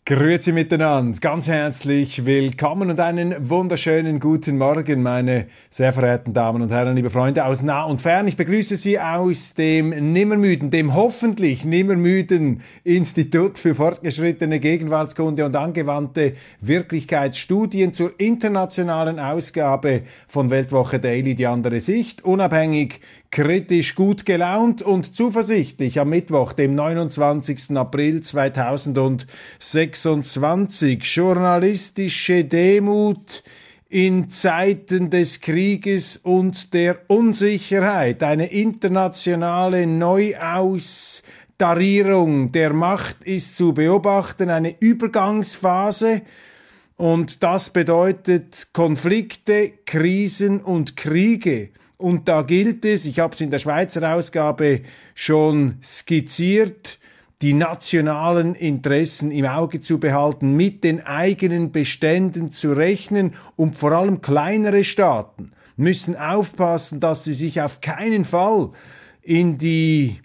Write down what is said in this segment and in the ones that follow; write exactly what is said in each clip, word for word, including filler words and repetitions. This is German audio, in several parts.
Grüezi miteinander, ganz herzlich willkommen und einen wunderschönen guten Morgen, meine sehr verehrten Damen und Herren, liebe Freunde aus nah und fern. Ich begrüße Sie aus dem nimmermüden, dem hoffentlich nimmermüden Institut für fortgeschrittene Gegenwartskunde und angewandte Wirklichkeitsstudien zur internationalen Ausgabe von Weltwoche Daily, die andere Sicht, unabhängig, kritisch, gut gelaunt und zuversichtlich am Mittwoch, dem neunundzwanzigsten April zweitausendsechsundzwanzig. Journalistische Demut in Zeiten des Krieges und der Unsicherheit. Eine internationale Neuaustarierung der Macht ist zu beobachten, eine Übergangsphase. Und das bedeutet Konflikte, Krisen und Kriege. Und da gilt es, ich habe es in der Schweizer Ausgabe schon skizziert, die nationalen Interessen im Auge zu behalten, mit den eigenen Beständen zu rechnen, und vor allem kleinere Staaten müssen aufpassen, dass sie sich auf keinen Fall in die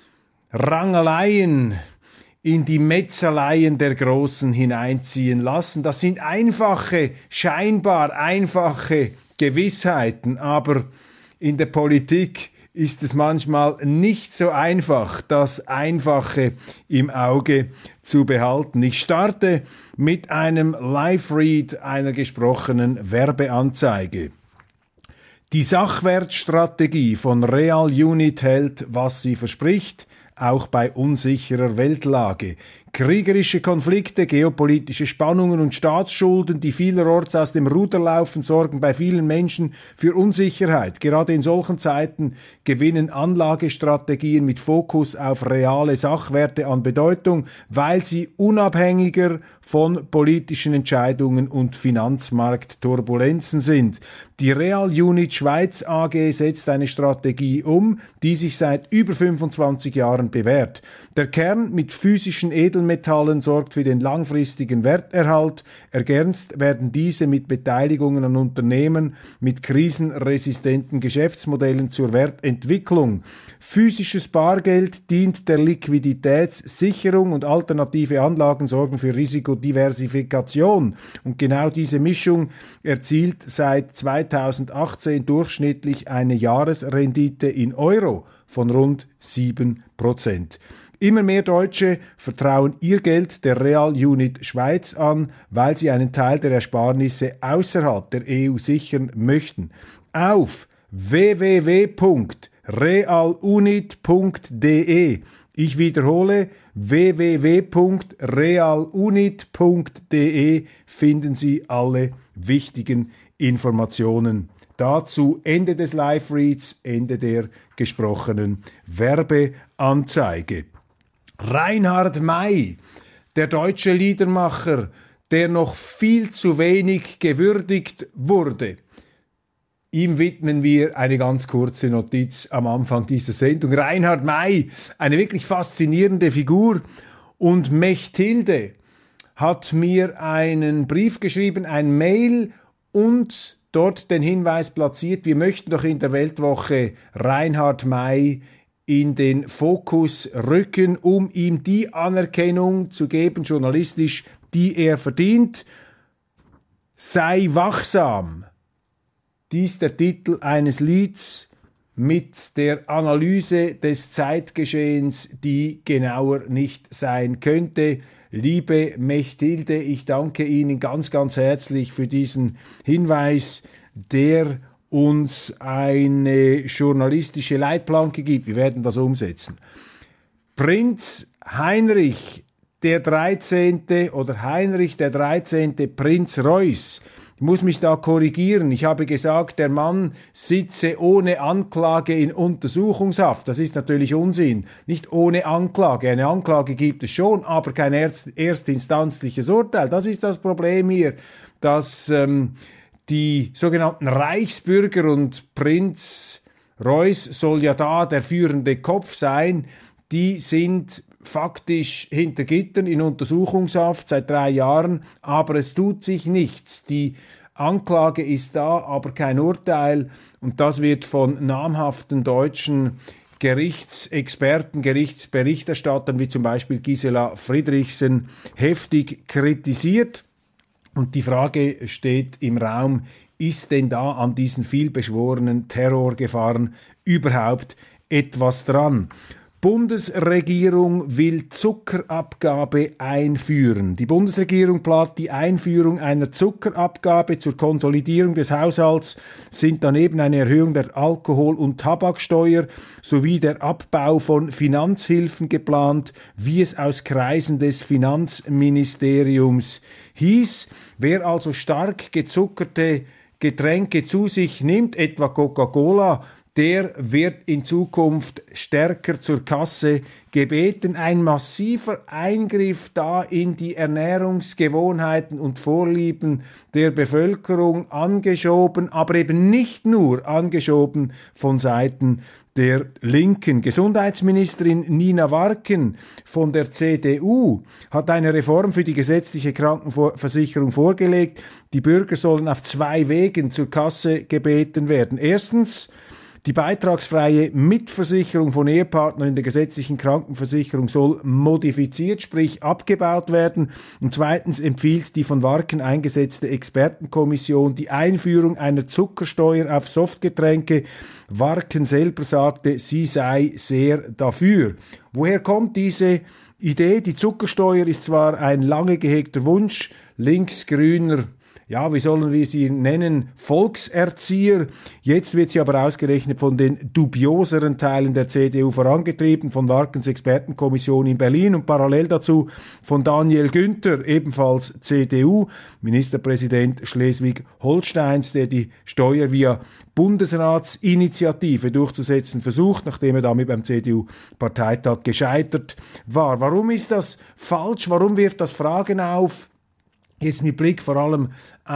Rangeleien, in die Metzeleien der Großen hineinziehen lassen. Das sind einfache, scheinbar einfache Gewissheiten, aber in der Politik ist es manchmal nicht so einfach, das Einfache im Auge zu behalten. Ich starte mit einem Live-Read einer gesprochenen Werbeanzeige. Die Sachwertstrategie von Real Unit hält, was sie verspricht, auch bei unsicherer Weltlage. Kriegerische Konflikte, geopolitische Spannungen und Staatsschulden, die vielerorts aus dem Ruder laufen, sorgen bei vielen Menschen für Unsicherheit. Gerade in solchen Zeiten gewinnen Anlagestrategien mit Fokus auf reale Sachwerte an Bedeutung, weil sie unabhängiger von politischen Entscheidungen und Finanzmarktturbulenzen sind. Die Real Unit Schweiz A G setzt eine Strategie um, die sich seit über fünfundzwanzig Jahren bewährt. Der Kern mit physischen Edelmetallen sorgt für den langfristigen Werterhalt. Ergänzt werden diese mit Beteiligungen an Unternehmen mit krisenresistenten Geschäftsmodellen zur Wertentwicklung. Physisches Bargeld dient der Liquiditätssicherung und alternative Anlagen sorgen für Risikodiversifikation. Und genau diese Mischung erzielt seit zweitausendachtzehn durchschnittlich eine Jahresrendite in Euro von rund sieben Prozent. Immer mehr Deutsche vertrauen ihr Geld der Real Unit Schweiz an, weil sie einen Teil der Ersparnisse außerhalb der E U sichern möchten. Auf w w w punkt realunit punkt d e. Ich wiederhole, w w w punkt realunit punkt d e finden Sie alle wichtigen Informationen. Dazu Ende des Live-Reads, Ende der gesprochenen Werbeanzeige. Reinhard May, der deutsche Liedermacher, der noch viel zu wenig gewürdigt wurde. Ihm widmen wir eine ganz kurze Notiz am Anfang dieser Sendung. Reinhard May, eine wirklich faszinierende Figur. Und Mechthilde hat mir einen Brief geschrieben, ein Mail und dort den Hinweis platziert, wir möchten doch in der Weltwoche Reinhard May in den Fokus rücken, um ihm die Anerkennung zu geben, journalistisch, die er verdient. Sei wachsam. Dies der Titel eines Lieds mit der Analyse des Zeitgeschehens, die genauer nicht sein könnte. Liebe Mechthilde, ich danke Ihnen ganz, ganz herzlich für diesen Hinweis, der uns eine journalistische Leitplanke gibt. Wir werden das umsetzen. Prinz Heinrich der dreizehnte oder Heinrich der dreizehnte Prinz Reuß. Ich muss mich da korrigieren. Ich habe gesagt, der Mann sitze ohne Anklage in Untersuchungshaft. Das ist natürlich Unsinn. Nicht ohne Anklage. Eine Anklage gibt es schon, aber kein erst, erstinstanzliches Urteil. Das ist das Problem hier, dass ähm, die sogenannten Reichsbürger, und Prinz Reuß soll ja da der führende Kopf sein, die sind faktisch hinter Gittern in Untersuchungshaft seit drei Jahren, aber es tut sich nichts. Die Anklage ist da, aber kein Urteil, und das wird von namhaften deutschen Gerichtsexperten, Gerichtsberichterstattern wie zum Beispiel Gisela Friedrichsen heftig kritisiert. Und die Frage steht im Raum, ist denn da an diesen vielbeschworenen Terrorgefahren überhaupt etwas dran? Bundesregierung will Zuckerabgabe einführen. Die Bundesregierung plant die Einführung einer Zuckerabgabe. Zur Konsolidierung des Haushalts sind daneben eine Erhöhung der Alkohol- und Tabaksteuer sowie der Abbau von Finanzhilfen geplant, wie es aus Kreisen des Finanzministeriums hieß. Wer also stark gezuckerte Getränke zu sich nimmt, etwa Coca-Cola, der wird in Zukunft stärker zur Kasse gebeten. Ein massiver Eingriff da in die Ernährungsgewohnheiten und Vorlieben der Bevölkerung, angeschoben, aber eben nicht nur angeschoben von Seiten der Linken. Gesundheitsministerin Nina Warken von der C D U hat eine Reform für die gesetzliche Krankenversicherung vorgelegt. Die Bürger sollen auf zwei Wegen zur Kasse gebeten werden. Erstens, die beitragsfreie Mitversicherung von Ehepartnern in der gesetzlichen Krankenversicherung soll modifiziert, sprich abgebaut werden. Und zweitens empfiehlt die von Warken eingesetzte Expertenkommission die Einführung einer Zuckersteuer auf Softgetränke. Warken selber sagte, sie sei sehr dafür. Woher kommt diese Idee? Die Zuckersteuer ist zwar ein lange gehegter Wunsch linksgrüner, ja, wie sollen wir sie nennen, Volkserzieher. Jetzt wird sie aber ausgerechnet von den dubioseren Teilen der C D U vorangetrieben, von Warkens Expertenkommission in Berlin und parallel dazu von Daniel Günther, ebenfalls C D U, Ministerpräsident Schleswig-Holsteins, der die Steuer via Bundesratsinitiative durchzusetzen versucht, nachdem er damit beim C D U-Parteitag gescheitert war. Warum ist das falsch? Warum wirft das Fragen auf? Jetzt mit Blick vor allem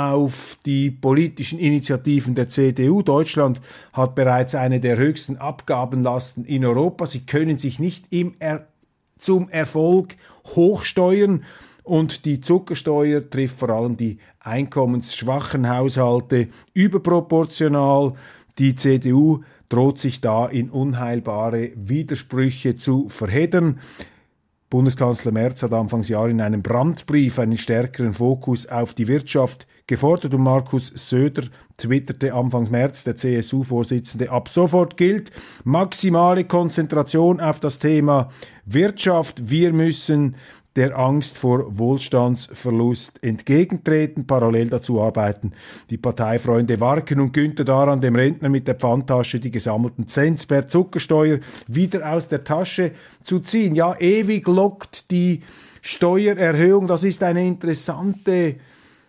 auf die politischen Initiativen der C D U. Deutschland hat bereits eine der höchsten Abgabenlasten in Europa. Sie können sich nicht im er- zum Erfolg hochsteuern. Und die Zuckersteuer trifft vor allem die einkommensschwachen Haushalte überproportional. Die C D U droht sich da in unheilbare Widersprüche zu verheddern. Bundeskanzler Merz hat Anfangsjahr in einem Brandbrief einen stärkeren Fokus auf die Wirtschaft gefordert und Markus Söder twitterte Anfang März, der C S U-Vorsitzende, ab sofort gilt maximale Konzentration auf das Thema Wirtschaft. Wir müssen der Angst vor Wohlstandsverlust entgegentreten. Parallel dazu arbeiten die Parteifreunde Warken und Günther daran, dem Rentner mit der Pfandtasche die gesammelten Cents per Zuckersteuer wieder aus der Tasche zu ziehen. Ja, ewig lockt die Steuererhöhung. Das ist eine interessante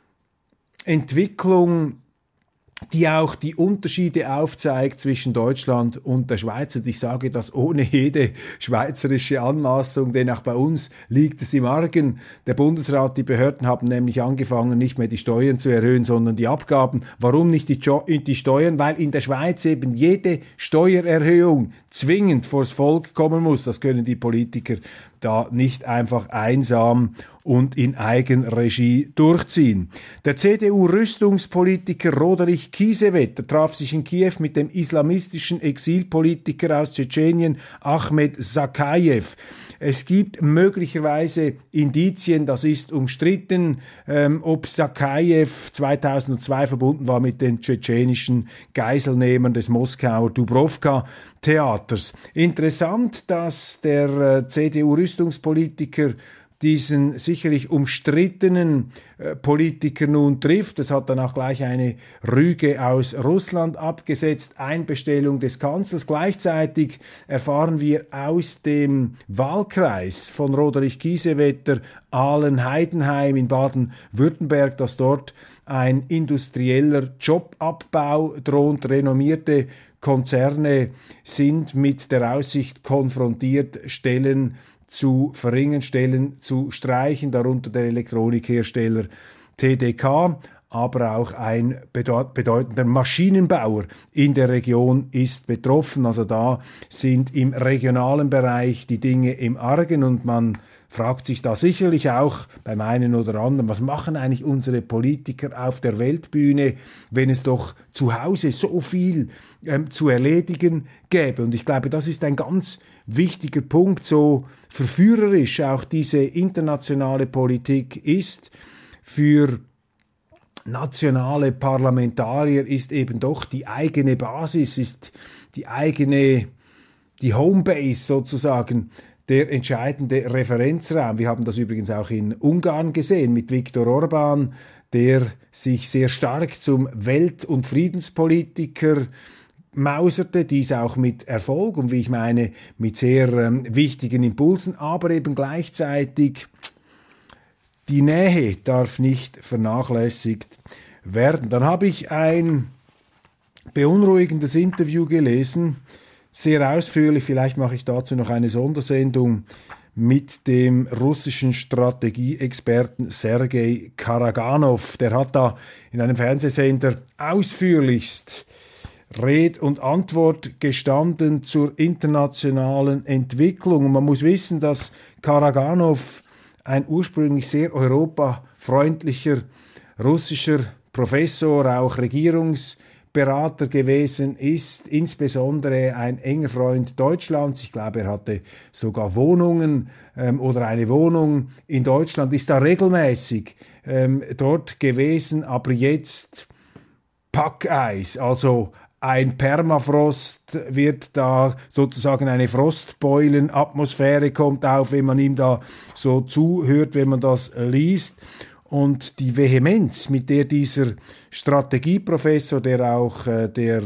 Entwicklung, die auch die Unterschiede aufzeigt zwischen Deutschland und der Schweiz. Und ich sage das ohne jede schweizerische Anmaßung, denn auch bei uns liegt es im Argen. Der Bundesrat, die Behörden haben nämlich angefangen, nicht mehr die Steuern zu erhöhen, sondern die Abgaben. Warum nicht die, jo- die Steuern? Weil in der Schweiz eben jede Steuererhöhung zwingend vors Volk kommen muss. Das können die Politiker da nicht einfach einsam und in Eigenregie durchziehen. Der C D U-Rüstungspolitiker Roderich Kiesewetter traf sich in Kiew mit dem islamistischen Exilpolitiker aus Tschetschenien Ahmed Sakajew. Es gibt möglicherweise Indizien, das ist umstritten, ähm, ob Sakajew zweitausendzwei verbunden war mit den tschetschenischen Geiselnehmern des Moskauer Dubrovka-Theaters. Interessant, dass der äh, C D U-Rüstungspolitiker diesen sicherlich umstrittenen äh, Politiker nun trifft. Es hat dann auch gleich eine Rüge aus Russland abgesetzt, Einbestellung des Kanzlers. Gleichzeitig erfahren wir aus dem Wahlkreis von Roderich Kiesewetter, Ahlen-Heidenheim in Baden-Württemberg, dass dort ein industrieller Jobabbau droht. Renommierte Konzerne sind mit der Aussicht konfrontiert, Stellen zu verringern, Stellen zu streichen, darunter der Elektronikhersteller T D K. aber auch ein bedeutender Maschinenbauer in der Region ist betroffen. Also da sind im regionalen Bereich die Dinge im Argen und man fragt sich da sicherlich auch beim einen oder anderen, was machen eigentlich unsere Politiker auf der Weltbühne, wenn es doch zu Hause so viel ähm, zu erledigen gäbe. Und ich glaube, das ist ein ganz wichtiger Punkt, so verführerisch auch diese internationale Politik ist. Für nationale Parlamentarier ist eben doch die eigene Basis, ist die eigene, die Homebase sozusagen, der entscheidende Referenzraum. Wir haben das übrigens auch in Ungarn gesehen mit Viktor Orbán, der sich sehr stark zum Welt- und Friedenspolitiker mauserte, dies auch mit Erfolg und wie ich meine, mit sehr ähm, wichtigen Impulsen, aber eben gleichzeitig die Nähe darf nicht vernachlässigt werden. Dann habe ich ein beunruhigendes Interview gelesen, sehr ausführlich, vielleicht mache ich dazu noch eine Sondersendung mit dem russischen Strategieexperten Sergei Karaganov. Der hat da in einem Fernsehsender ausführlichst Red und Antwort gestanden zur internationalen Entwicklung. Und man muss wissen, dass Karaganov ein ursprünglich sehr europafreundlicher russischer Professor, auch Regierungsberater gewesen ist, insbesondere ein enger Freund Deutschlands. Ich glaube, er hatte sogar Wohnungen ähm, oder eine Wohnung in Deutschland, ist da regelmäßig ähm, dort gewesen, aber jetzt Packeis, also ein Permafrost wird da, sozusagen eine Frostbeulenatmosphäre kommt auf, wenn man ihm da so zuhört, wenn man das liest. Und die Vehemenz, mit der dieser Strategieprofessor, der auch äh, der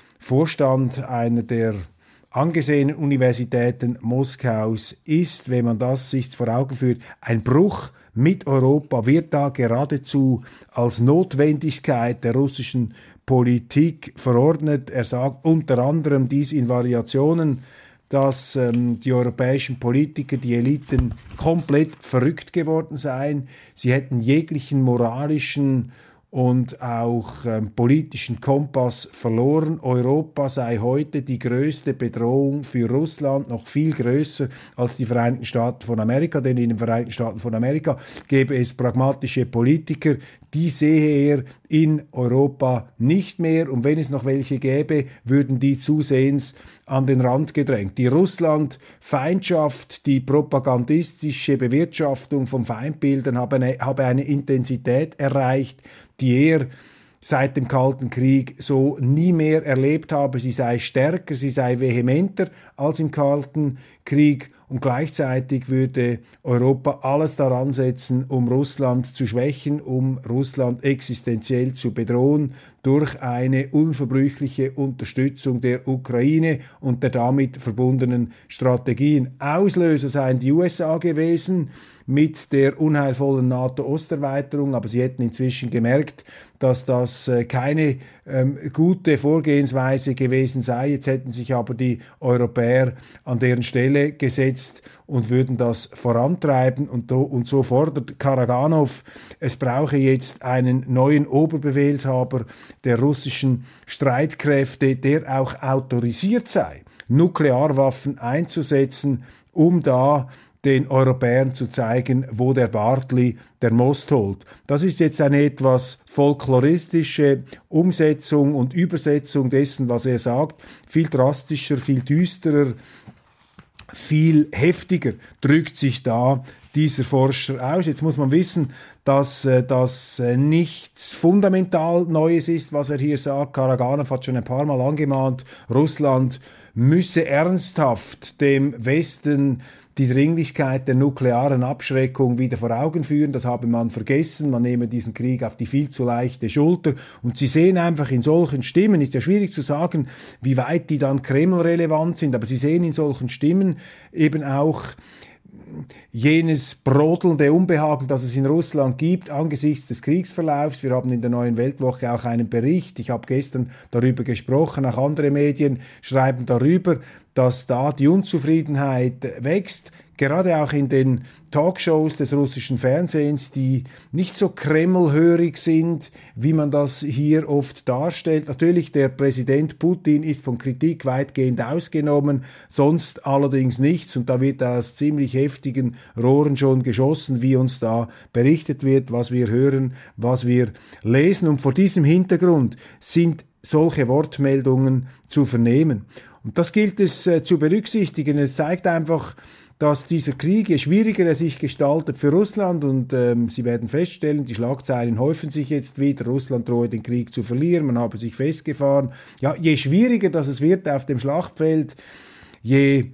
Vorstand einer der angesehenen Universitäten Moskaus ist, wenn man das sich vor Augen führt, ein Bruch mit Europa wird da geradezu als Notwendigkeit der russischen Politik verordnet. Er sagt unter anderem dies in Variationen, dass ähm, die europäischen Politiker, die Eliten komplett verrückt geworden seien. Sie hätten jeglichen moralischen und auch ähm, politischen Kompass verloren. Europa sei heute die größte Bedrohung für Russland, noch viel größer als die Vereinigten Staaten von Amerika, denn in den Vereinigten Staaten von Amerika gäbe es pragmatische Politiker, die sehe er in Europa nicht mehr, und wenn es noch welche gäbe, würden die zusehends an den Rand gedrängt. Die Russland-Feindschaft, die propagandistische Bewirtschaftung von Feindbildern habe eine, habe eine Intensität erreicht, die er seit dem Kalten Krieg so nie mehr erlebt habe. Sie sei stärker, sie sei vehementer als im Kalten Krieg, und gleichzeitig würde Europa alles daran setzen, um Russland zu schwächen, um Russland existenziell zu bedrohen durch eine unverbrüchliche Unterstützung der Ukraine und der damit verbundenen Strategien. Auslöser seien die U S A gewesen mit der unheilvollen NATO-Osterweiterung, aber sie hätten inzwischen gemerkt, dass das äh, keine ähm, gute Vorgehensweise gewesen sei. Jetzt hätten sich aber die Europäer an deren Stelle gesetzt und würden das vorantreiben. Und, do, und so fordert Karaganov, es brauche jetzt einen neuen Oberbefehlshaber der russischen Streitkräfte, der auch autorisiert sei, Nuklearwaffen einzusetzen, um da den Europäern zu zeigen, wo der Bartli der Most holt. Das ist jetzt eine etwas folkloristische Umsetzung und Übersetzung dessen, was er sagt. Viel drastischer, viel düsterer, viel heftiger drückt sich da dieser Forscher aus. Jetzt muss man wissen, dass äh, das äh, nichts fundamental Neues ist, was er hier sagt. Karaganov hat schon ein paar Mal angemahnt, Russland müsse ernsthaft dem Westen die Dringlichkeit der nuklearen Abschreckung wieder vor Augen führen. Das habe man vergessen. Man nehme diesen Krieg auf die viel zu leichte Schulter. Und Sie sehen einfach in solchen Stimmen, ist ja schwierig zu sagen, wie weit die dann Kreml-relevant sind, aber Sie sehen in solchen Stimmen eben auch jenes brodelnde Unbehagen, das es in Russland gibt angesichts des Kriegsverlaufs. Wir haben in der Neuen Weltwoche auch einen Bericht. Ich habe gestern darüber gesprochen. Auch andere Medien schreiben darüber, dass da die Unzufriedenheit wächst. gerade auch in den Talkshows des russischen Fernsehens, die nicht so kremlhörig sind, wie man das hier oft darstellt. Natürlich, der Präsident Putin ist von Kritik weitgehend ausgenommen, sonst allerdings nichts. Und da wird aus ziemlich heftigen Rohren schon geschossen, wie uns da berichtet wird, was wir hören, was wir lesen. Und vor diesem Hintergrund sind solche Wortmeldungen zu vernehmen. Und das gilt es äh, zu berücksichtigen. Es zeigt einfach, dass dieser Krieg, je schwieriger er sich gestaltet für Russland, und ähm, Sie werden feststellen, die Schlagzeilen häufen sich jetzt wieder, Russland drohe den Krieg zu verlieren, man habe sich festgefahren. Ja, je schwieriger das es wird auf dem Schlachtfeld, je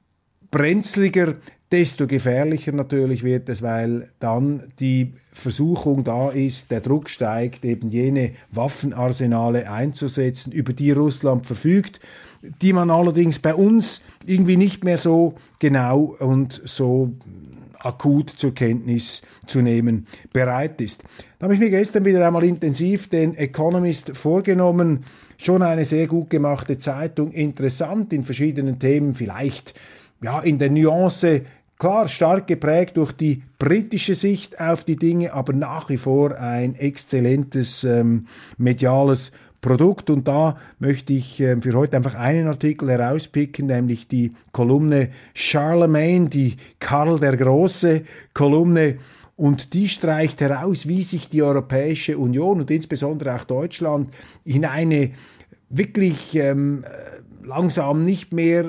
brenzliger, desto gefährlicher natürlich wird es, weil dann die Versuchung da ist, der Druck steigt, eben jene Waffenarsenale einzusetzen, über die Russland verfügt, die man allerdings bei uns irgendwie nicht mehr so genau und so akut zur Kenntnis zu nehmen bereit ist. Da habe ich mir gestern wieder einmal intensiv den Economist vorgenommen. Schon eine sehr gut gemachte Zeitung, interessant in verschiedenen Themen, vielleicht ja in der Nuance, klar stark geprägt durch die britische Sicht auf die Dinge, aber nach wie vor ein exzellentes ähm, mediales Produkt. Und da möchte ich äh, für heute einfach einen Artikel herauspicken, nämlich die Kolumne Charlemagne, die Karl der Große Kolumne. Und die streicht heraus, wie sich die Europäische Union und insbesondere auch Deutschland in eine wirklich ähm, langsam nicht mehr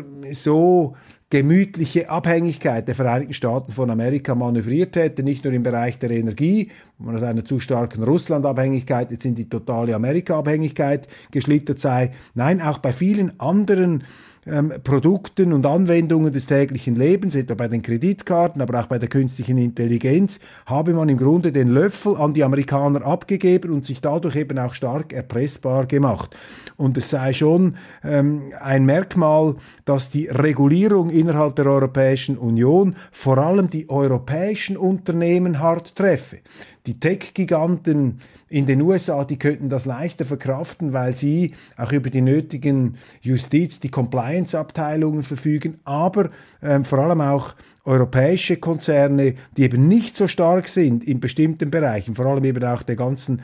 so gemütliche Abhängigkeit der Vereinigten Staaten von Amerika manövriert hätte, nicht nur im Bereich der Energie, wo man aus einer zu starken Russland-Abhängigkeit jetzt in die totale Amerika-Abhängigkeit geschlittert sei, nein, auch bei vielen anderen ähm, Produkten und Anwendungen des täglichen Lebens, etwa bei den Kreditkarten, aber auch bei der künstlichen Intelligenz, habe man im Grunde den Löffel an die Amerikaner abgegeben und sich dadurch eben auch stark erpressbar gemacht. Und es sei schon ähm, ein Merkmal, dass die Regulierung innerhalb der Europäischen Union vor allem die europäischen Unternehmen hart treffe. Die Tech-Giganten in den U S A, die könnten das leichter verkraften, weil sie auch über die nötigen Justiz-, die Compliance-Abteilungen verfügen, aber ähm, vor allem auch europäische Konzerne, die eben nicht so stark sind in bestimmten Bereichen, vor allem eben auch der ganzen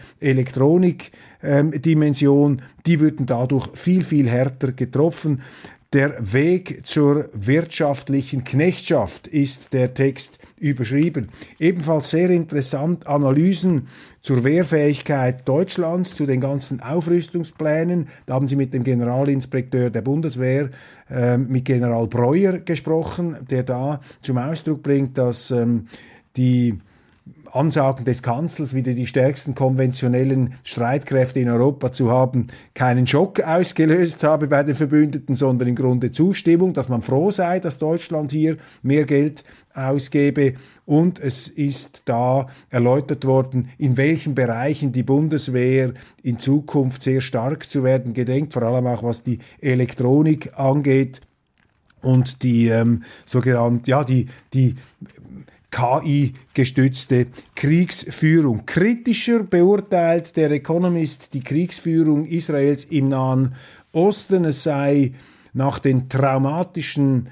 Elektronik-Dimension, ähm, die würden dadurch viel, viel härter getroffen. Der Weg zur wirtschaftlichen Knechtschaft ist der Text überschrieben. Ebenfalls sehr interessant Analysen zur Wehrfähigkeit Deutschlands, zu den ganzen Aufrüstungsplänen. Da haben Sie mit dem Generalinspekteur der Bundeswehr, äh, mit General Breuer gesprochen, der da zum Ausdruck bringt, dass ähm, die Ansagen des Kanzlers, wieder die stärksten konventionellen Streitkräfte in Europa zu haben, keinen Schock ausgelöst habe bei den Verbündeten, sondern im Grunde Zustimmung, dass man froh sei, dass Deutschland hier mehr Geld ausgebe. Und es ist da erläutert worden, in welchen Bereichen die Bundeswehr in Zukunft sehr stark zu werden gedenkt, vor allem auch was die Elektronik angeht und die ähm, sogenannte, ja, die, die K I-gestützte Kriegsführung. Kritischer beurteilt der Economist die Kriegsführung Israels im Nahen Osten. Es sei nach den traumatischen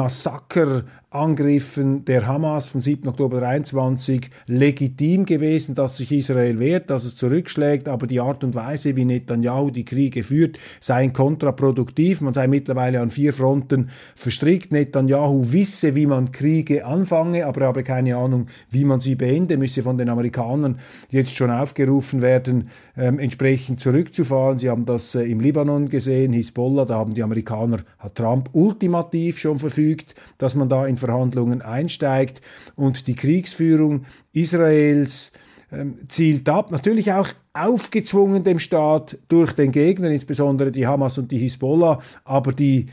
Massakerangriffen der Hamas vom siebten Oktober dreiundzwanzig legitim gewesen, dass sich Israel wehrt, dass es zurückschlägt, aber die Art und Weise, wie Netanyahu die Kriege führt, seien kontraproduktiv. Man sei mittlerweile an vier Fronten verstrickt. Netanyahu wisse, wie man Kriege anfange, aber habe keine Ahnung, wie man sie beende, müsse von den Amerikanern jetzt schon aufgerufen werden, ähm, entsprechend zurückzufahren. Sie haben das äh, im Libanon gesehen, Hisbollah, da haben die Amerikaner, hat Trump ultimativ schon verfügt, dass man da in Verhandlungen einsteigt, und die Kriegsführung Israels ähm, zielt ab, natürlich auch aufgezwungen dem Staat durch den Gegner, insbesondere die Hamas und die Hisbollah, aber die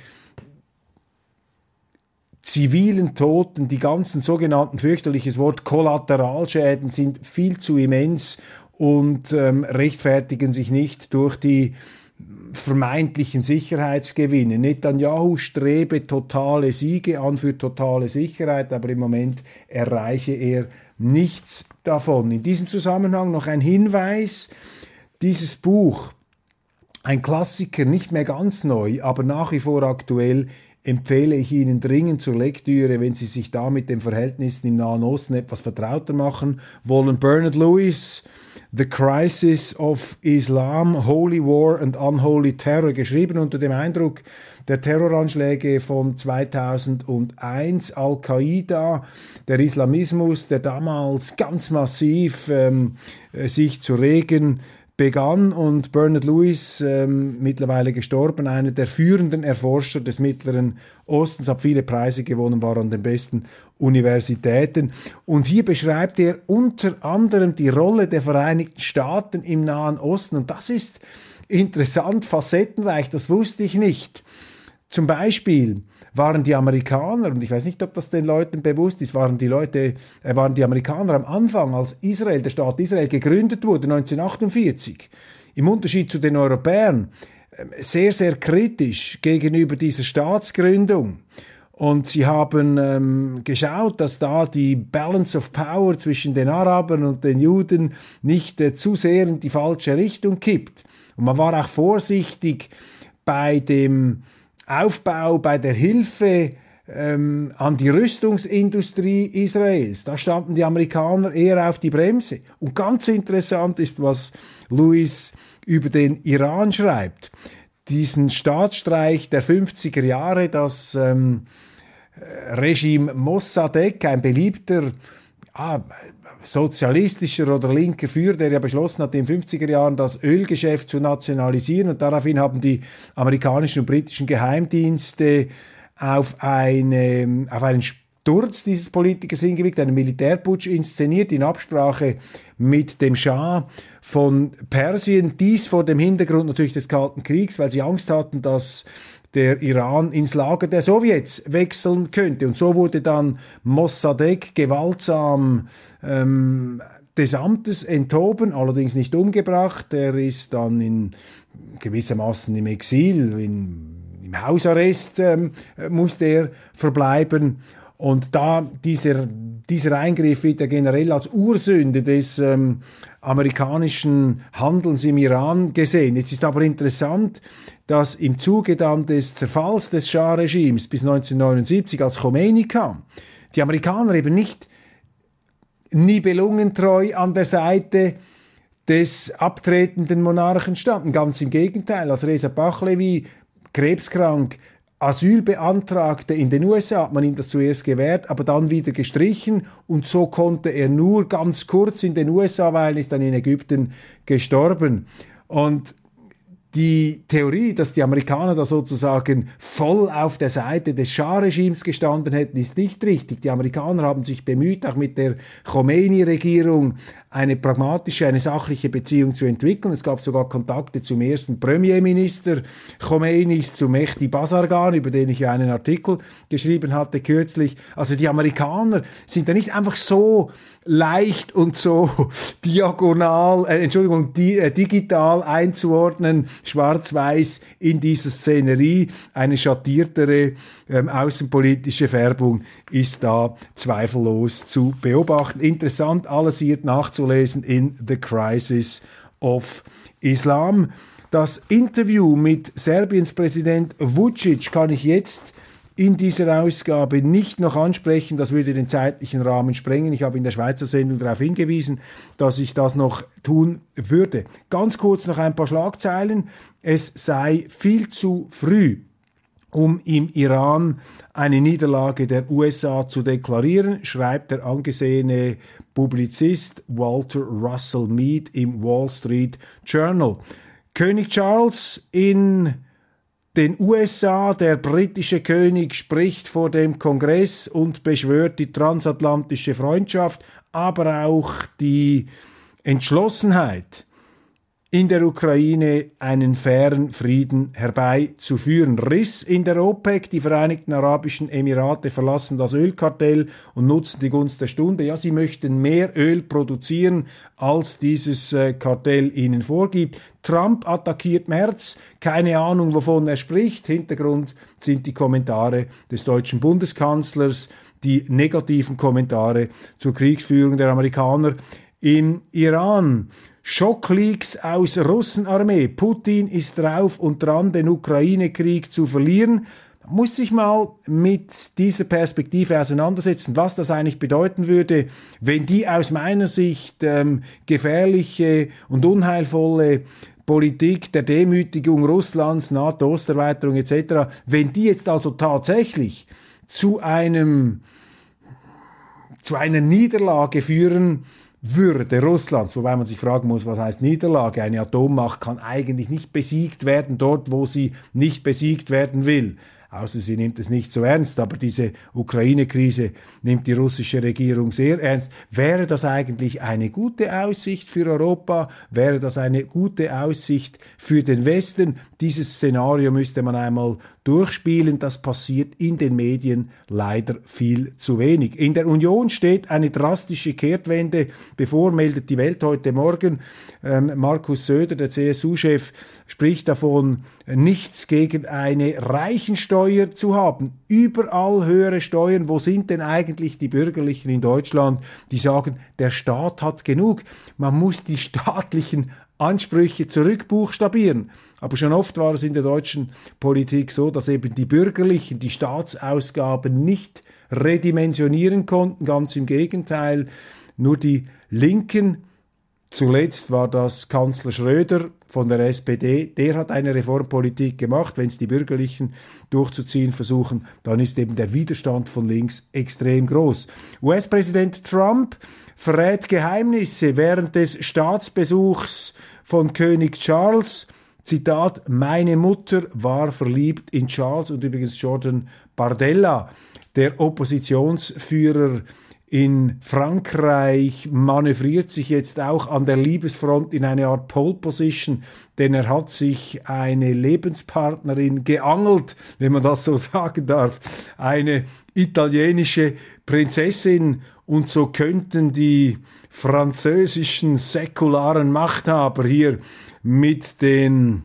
zivilen Toten, die ganzen sogenannten, fürchterliches Wort, Kollateralschäden sind viel zu immens und ähm, rechtfertigen sich nicht durch die vermeintlichen Sicherheitsgewinne. Netanyahu strebe totale Siege an für totale Sicherheit, aber im Moment erreiche er nichts davon. In diesem Zusammenhang noch ein Hinweis: Dieses Buch, ein Klassiker, nicht mehr ganz neu, aber nach wie vor aktuell, empfehle ich Ihnen dringend zur Lektüre, wenn Sie sich da mit den Verhältnissen im Nahen Osten etwas vertrauter machen wollen. Bernard Lewis, The Crisis of Islam, Holy War and Unholy Terror, geschrieben unter dem Eindruck der Terroranschläge von zweitausendeins, Al-Qaida, der Islamismus, der damals ganz massiv ähm, sich zu regen begann, und Bernard Lewis, ähm, mittlerweile gestorben, einer der führenden Erforscher des Mittleren Ostens, hat viele Preise gewonnen, war an den besten Universitäten. Und hier beschreibt er unter anderem die Rolle der Vereinigten Staaten im Nahen Osten. Und das ist interessant, facettenreich, das wusste ich nicht. Zum Beispiel waren die Amerikaner, und ich weiß nicht, ob das den Leuten bewusst ist, waren die Leute, äh, waren die Amerikaner am Anfang, als Israel, der Staat Israel gegründet wurde, neunzehnhundertachtundvierzig, im Unterschied zu den Europäern, äh, sehr, sehr kritisch gegenüber dieser Staatsgründung. Und sie haben ähm, geschaut, dass da die Balance of Power zwischen den Arabern und den Juden nicht äh, zu sehr in die falsche Richtung kippt. Und man war auch vorsichtig bei dem Aufbau, bei der Hilfe ähm, an die Rüstungsindustrie Israels. Da standen die Amerikaner eher auf die Bremse. Und ganz interessant ist, was Lewis über den Iran schreibt. Diesen Staatsstreich der fünfziger Jahre, das ähm, Regime Mossadegh, ein beliebter ah, sozialistischer oder linker Führer, der ja beschlossen hat, in den fünfziger Jahren das Ölgeschäft zu nationalisieren, und daraufhin haben die amerikanischen und britischen Geheimdienste auf, eine, auf einen Sturz dieses Politikers hingewirkt, einen Militärputsch inszeniert in Absprache mit dem Schah von Persien. Dies vor dem Hintergrund natürlich des Kalten Kriegs, weil sie Angst hatten, dass der Iran ins Lager der Sowjets wechseln könnte. Und so wurde dann Mossadegh gewaltsam ähm, des Amtes enthoben, allerdings nicht umgebracht. Er ist dann in gewissermaßen im Exil, in, im Hausarrest ähm, musste er verbleiben. Und da dieser, dieser Eingriff wird ja generell als Ursünde des ähm, amerikanischen Handelns im Iran gesehen. Jetzt ist aber interessant, dass im Zuge dann des Zerfalls des Schah-Regimes bis neunzehnhundertneunundsiebzig, als Khomeini kam, die Amerikaner eben nicht nibelungentreu an der Seite des abtretenden Monarchen standen. Ganz im Gegenteil, als Reza Pahlavi krebskrank Asyl beantragte in den U S A, hat man ihm das zuerst gewährt, aber dann wieder gestrichen, und so konnte er nur ganz kurz in den U S A weilen, ist dann in Ägypten gestorben. Und die Theorie, dass die Amerikaner da sozusagen voll auf der Seite des Schah-Regimes gestanden hätten, ist nicht richtig. Die Amerikaner haben sich bemüht, auch mit der Khomeini-Regierung eine pragmatische, eine sachliche Beziehung zu entwickeln. Es gab sogar Kontakte zum ersten Premierminister Khomeinis, zu Mehdi Bazargan, über den ich ja einen Artikel geschrieben hatte kürzlich. Also die Amerikaner sind da nicht einfach so leicht und so diagonal, äh, Entschuldigung, di, äh, digital einzuordnen, schwarz-weiß in dieser Szenerie. Eine schattiertere ähm, außenpolitische Färbung ist da zweifellos zu beobachten. Interessant, alles hier nachzulesen in The Crisis of Islam. Das Interview mit Serbiens Präsident Vučić kann ich jetzt in dieser Ausgabe nicht noch ansprechen, das würde den zeitlichen Rahmen sprengen. Ich habe in der Schweizer Sendung darauf hingewiesen, dass ich das noch tun würde. Ganz kurz noch ein paar Schlagzeilen. Es sei viel zu früh, um im Iran eine Niederlage der U S A zu deklarieren, schreibt der angesehene Publizist Walter Russell Mead im Wall Street Journal. König Charles in den U S A, der britische König, spricht vor dem Kongress und beschwört die transatlantische Freundschaft, aber auch die Entschlossenheit, in der Ukraine einen fairen Frieden herbeizuführen. Riss in der OPEC, die Vereinigten Arabischen Emirate verlassen das Ölkartell und nutzen die Gunst der Stunde. Ja, sie möchten mehr Öl produzieren, als dieses äh, Kartell ihnen vorgibt. Trump attackiert Merz, keine Ahnung, wovon er spricht. Hintergrund sind die Kommentare des deutschen Bundeskanzlers, die negativen Kommentare zur Kriegsführung der Amerikaner im Iran. Schockleaks aus Russenarmee. Putin ist drauf und dran, den Ukraine-Krieg zu verlieren. Man muss sich mal mit dieser Perspektive auseinandersetzen, was das eigentlich bedeuten würde, wenn die aus meiner Sicht ähm, gefährliche und unheilvolle Politik der Demütigung Russlands, NATO-Osterweiterung et cetera, wenn die jetzt also tatsächlich zu einem zu einer Niederlage führen würde Russlands, wobei man sich fragen muss, was heißt Niederlage? Eine Atommacht kann eigentlich nicht besiegt werden dort, wo sie nicht besiegt werden will. Außer sie nimmt es nicht so ernst, aber diese Ukraine-Krise nimmt die russische Regierung sehr ernst. Wäre das eigentlich eine gute Aussicht für Europa? Wäre das eine gute Aussicht für den Westen? Dieses Szenario müsste man einmal durchspielen. Das passiert in den Medien leider viel zu wenig. In der Union steht eine drastische Kehrtwende bevor, meldet die Welt heute Morgen. Ähm, Markus Söder, der C S U-Chef, spricht davon, nichts gegen eine Reichensteuer zu haben. Überall höhere Steuern. Wo sind denn eigentlich die Bürgerlichen in Deutschland, die sagen, der Staat hat genug? Man muss die staatlichen Ansprüche zurückbuchstabieren. Aber schon oft war es in der deutschen Politik so, dass eben die Bürgerlichen die Staatsausgaben nicht redimensionieren konnten. Ganz im Gegenteil, nur die Linken, zuletzt war das Kanzler Schröder von der S P D, der hat eine Reformpolitik gemacht. Wenn es die Bürgerlichen durchzuziehen versuchen, dann ist eben der Widerstand von links extrem groß. U S-Präsident Trump verrät Geheimnisse während des Staatsbesuchs von König Charles. Zitat, meine Mutter war verliebt in Charles, und übrigens Jordan Bardella, der Oppositionsführer in Frankreich, manövriert sich jetzt auch an der Liebesfront in eine Art Pole Position, denn er hat sich eine Lebenspartnerin geangelt, wenn man das so sagen darf, eine italienische Prinzessin, und so könnten die französischen säkularen Machthaber hier mit den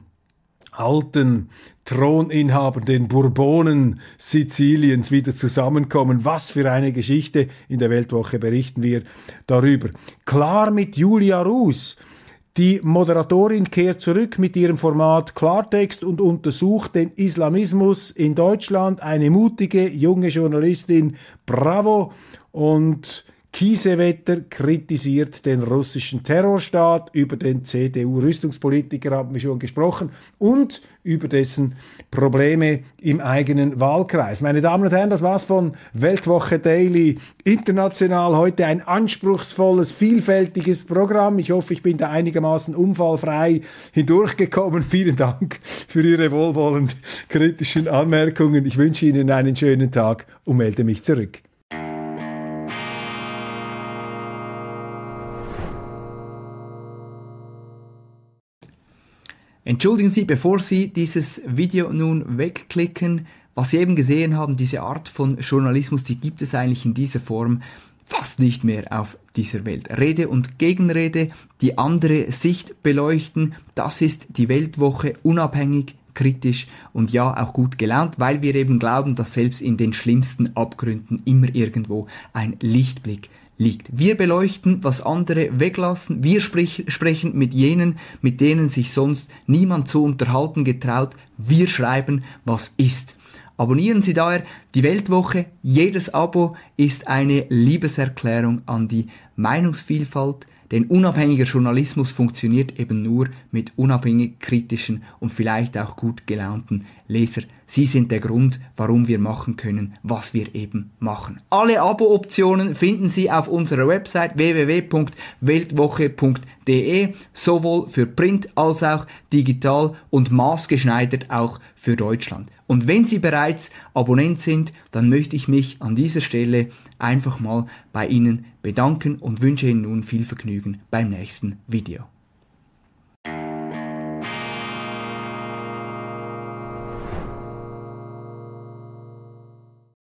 alten Throninhabern, den Bourbonen Siziliens wieder zusammenkommen. Was für eine Geschichte. In der Weltwoche berichten wir darüber. Klar mit Julia Ruß. Die Moderatorin kehrt zurück mit ihrem Format Klartext und untersucht den Islamismus in Deutschland. Eine mutige junge Journalistin. Bravo. Und Kiesewetter kritisiert den russischen Terrorstaat. Über den C D U-Rüstungspolitiker haben wir schon gesprochen und über dessen Probleme im eigenen Wahlkreis. Meine Damen und Herren, das war's von Weltwoche Daily International. Heute ein anspruchsvolles, vielfältiges Programm. Ich hoffe, ich bin da einigermaßen unfallfrei hindurchgekommen. Vielen Dank für Ihre wohlwollend kritischen Anmerkungen. Ich wünsche Ihnen einen schönen Tag und melde mich zurück. Entschuldigen Sie, bevor Sie dieses Video nun wegklicken, was Sie eben gesehen haben, diese Art von Journalismus, die gibt es eigentlich in dieser Form fast nicht mehr auf dieser Welt. Rede und Gegenrede, die andere Sicht beleuchten, das ist die Weltwoche, unabhängig, kritisch und ja auch gut gelaunt, weil wir eben glauben, dass selbst in den schlimmsten Abgründen immer irgendwo ein Lichtblick liegt. Wir beleuchten, was andere weglassen. Wir sprich, sprechen mit jenen, mit denen sich sonst niemand zu unterhalten getraut. Wir schreiben, was ist. Abonnieren Sie daher die Weltwoche. Jedes Abo ist eine Liebeserklärung an die Meinungsvielfalt. Denn unabhängiger Journalismus funktioniert eben nur mit unabhängig kritischen und vielleicht auch gut gelaunten Leser. Sie sind der Grund, warum wir machen können, was wir eben machen. Alle Abo-Optionen finden Sie auf unserer Website w w w punkt weltwoche punkt d e, sowohl für Print als auch digital und maßgeschneidert auch für Deutschland. Und wenn Sie bereits Abonnent sind, dann möchte ich mich an dieser Stelle einfach mal bei Ihnen bedanken und wünsche Ihnen nun viel Vergnügen beim nächsten Video.